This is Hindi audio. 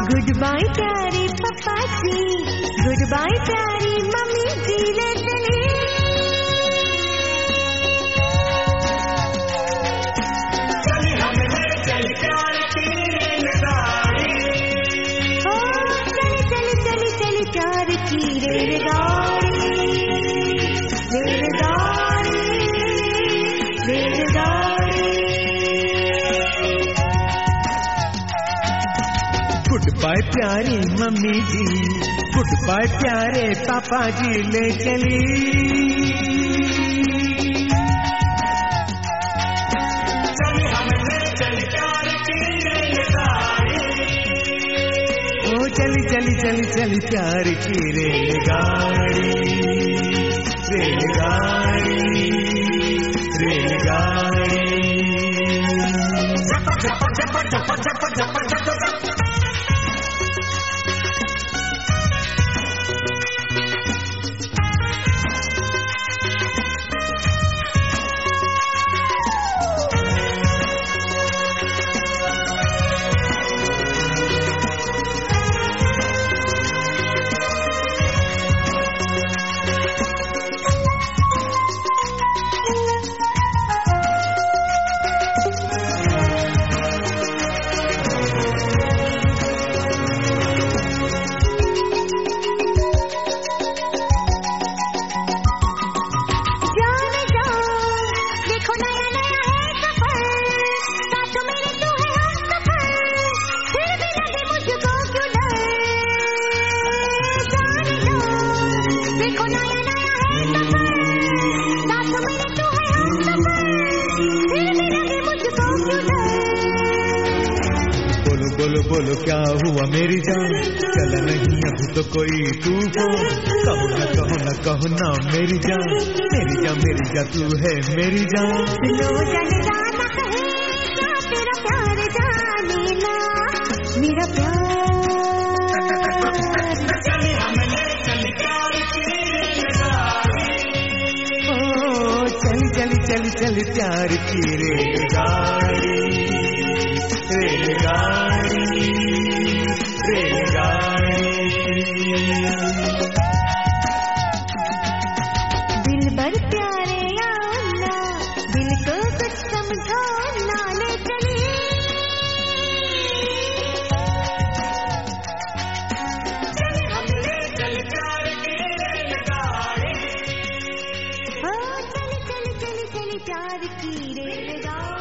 गुड बाय प्यारे पापा जी, गुड बाय प्यारी मम्मी जी, ले चली। चली हम ले चली प्यार की रेलगाड़ी। ओ चली चली चली चली प्यार की रेलगाड़ी, रेलगाड़ी, रेलगाड़ी। गुड बाय प्यारी मम्मी जी, गुड बाय प्यारे पापा जी, ले चली। चली हम ले चली प्यार की रेलगाड़ी। ओ चली चली चली चली प्यार की रेलगाड़ी, रेलगाड़ी, रेलगाड़ी। झपक झपक झपक झपक झपक झपक झपक। बोलो बोलो क्या हुआ मेरी जान, चला नहीं अब तो कोई तूफान। कहो न कहो ना मेरी जान, मेरी जान मेरी जान तू है मेरी जान। लो जाने जाना कहे क्या तेरा प्यार जाने ना, मेरा प्यार। चली हम ले चली प्यार की रेलगाड़ी। ओ चली चली चली चली प्यार की रेलगाड़ी, रेलगाड़ी, रेलगाड़ी। दिल भर प्यारे आना, दिल को कुछ समझाना, ले चली। चली हम ले चली प्यार की रेलगाड़ी। ओ चली चली चली चली प्यार की रेलगाड़ी।